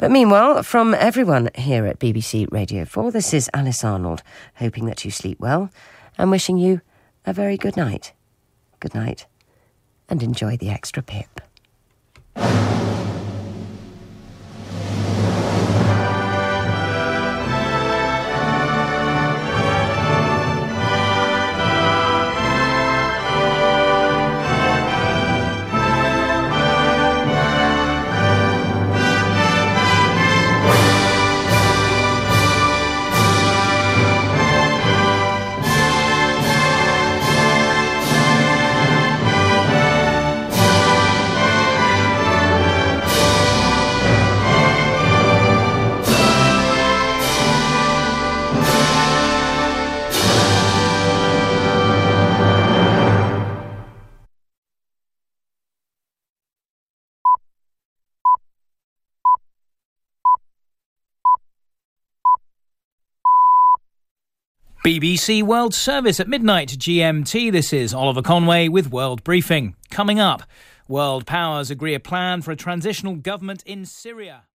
But meanwhile, from everyone here at BBC Radio 4, this is Alice Arnold, hoping that you sleep well and wishing you a very good night. Good night, and enjoy the extra pip. BBC World Service at midnight GMT. This is Oliver Conway with World Briefing. Coming up, world powers agree a plan for a transitional government in Syria.